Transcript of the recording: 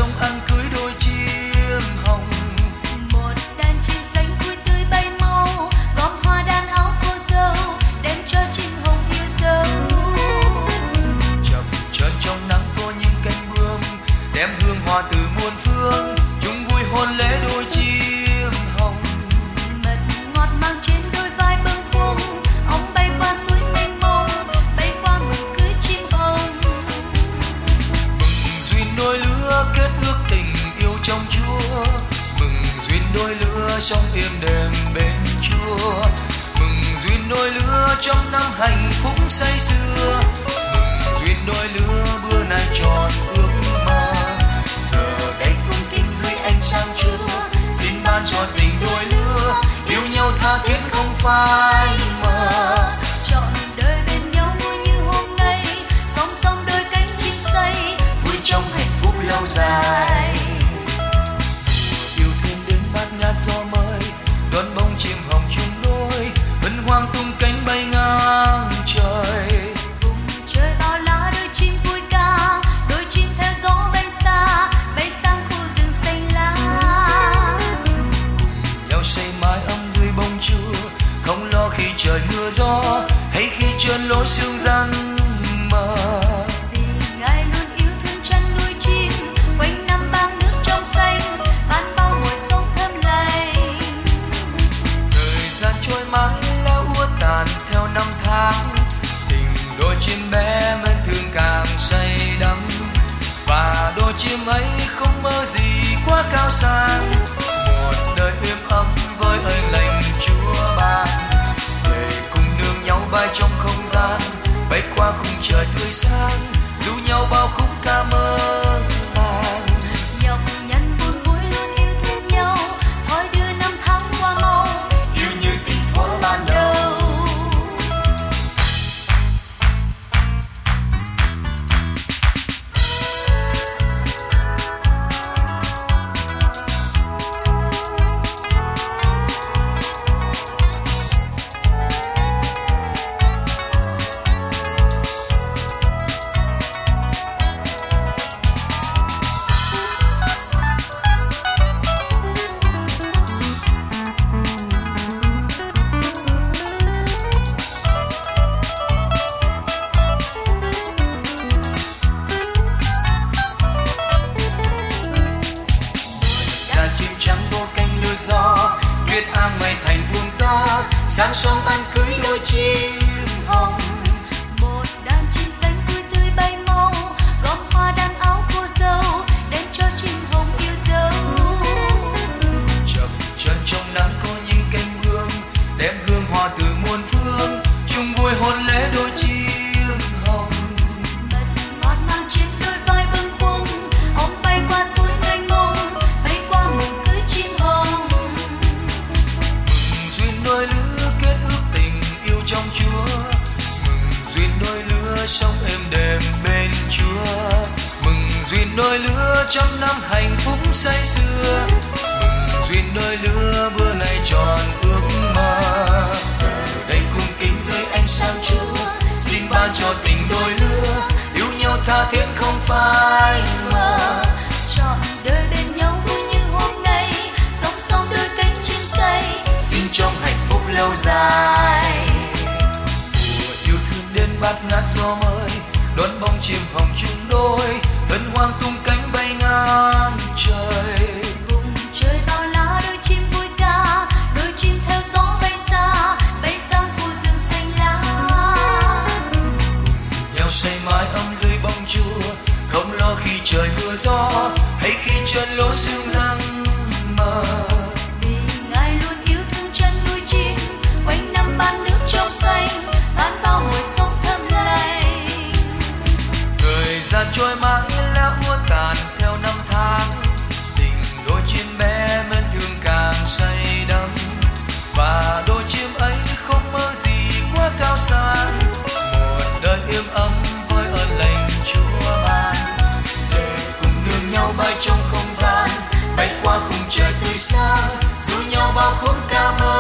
trong ăn cưới đôi chim hồng. Một đàn chim xanh vui tươi bay mau, gom hoa đan áo cô dâu, đem cho chim hồng yêu dấu. Chập chờn trong nắng có những cánh bướm, đem hương hoa từ muôn phương, chung vui hôn lễ đôi chim hồng. Mật ngọt mang trên đôi vai bâng khuâng, ong bay qua suối mênh mông, bay qua mừng cưới chim hồng. Mừng duyên đôi lứa kết ước tình yêu trong Chúa, mừng duyên đôi lứa trong êm đềm bên Chúa, mừng duyên đôi lứa trong năm hạnh phúc say sưa, mừng duyên đôi lứa bữa nay tròn ước mơ. Giờ đây cung kính dưới ánh sáng Chúa, xin ban cho tình đôi lứa yêu nhau tha thiết không phai mờ. Trọn đời bên nhau vui như hôm nay, song song đôi cánh chim say, Vui trong hạnh phúc lâu dài. Yêu thương đến bát ngát gió mới, đón bông chim hồng chung đôi, hân hoang tung cánh bay ngang trời. vùng trời bao la đôi chim vui ca, đôi chim theo gió bay xa, bay sang khu rừng xanh lá. Nhau xây mái ấm dưới bông Chúa, không lo khi trời mưa gió hay khi trơn lối sương răng mờ. Vì Ngài luôn yêu thương chăn nuôi chim, quanh năm bang nước trong xanh, ban bao mùa sống thơm lành. Thời gian trôi mãi lẽ úa tàn theo năm tháng, tình đôi chim bé mến thương càng say đắm, và đôi chim ấy không mơ gì quá cao sang. Một đời êm ấm với ơn lành Chúa ban, để cùng nương nhau bay trong không gian, bay qua khung trời tươi sáng, du nhau bao khúc ca mơ màng. Nhọc nhằn buồn vui luôn yêu thương nhau, thôi đưa năm tháng qua mau, Yêu như tình thuở ban đầu. Đàn chim trắng vô cánh lưa gió, tuyết áng mây thành vuông to, sáng xoang ban cưới đôi chim hồng. một đàn chim xanh vui tươi bay mau, gom hoa đan áo cô dâu, đem cho chim hồng yêu dấu. Chập chờn trong nắng có những cánh bướm, đem hương hoa từ muôn phương, chung vui hôn lễ đôi chim hồng. Mật ngọt mang trên đôi vai bâng khuâng, ong bay qua suối mênh mông, bay qua mừng cưới chim hồng. Mừng duyên đôi lứa kết ước tình yêu trong Chúa, mừng duyên đôi lứa sống êm đềm bên Chúa, mừng duyên đôi lứa trăm năm hạnh phúc say sưa, mừng duyên đôi lứa bữa nay tròn ước mơ. Giờ đây cung kính dưới ánh sáng Chúa, xin ban cho tình đôi lứa yêu nhau tha thiết không phai mờ. Trọn đời bên nhau vui như hôm nay, song song đôi cánh chim say, Xin trong hạnh phúc lâu dài. Mùa yêu thương đến bát ngát gió mới, đón bông chim hồng chung đôi, hân hoang tung cánh bay ngang trời. vùng trời bao la đôi chim vui ca, đôi chim theo gió bay xa, bay sang khu rừng xanh lá. Nhau xây mái ấm dưới bông Chúa, không lo khi trời mưa gió hay khi trơn lối sương răng mờ. Vì Ngài luôn yêu thương chăn nuôi chim, quanh năm ban nước trong xanh, ban bao mùa sống thơm lành. Thời gian trôi mãi lẽ úa tàn theo năm tháng, tình đôi chim bé mến thương càng say đắm, và đôi chim ấy không mơ gì quá cao sang. Một đời êm ấm với ơn lành Chúa ban, để cùng nương nhau bay trong không gian, bay qua khung trời tươi sáng, du nhau bao khúc ca mơ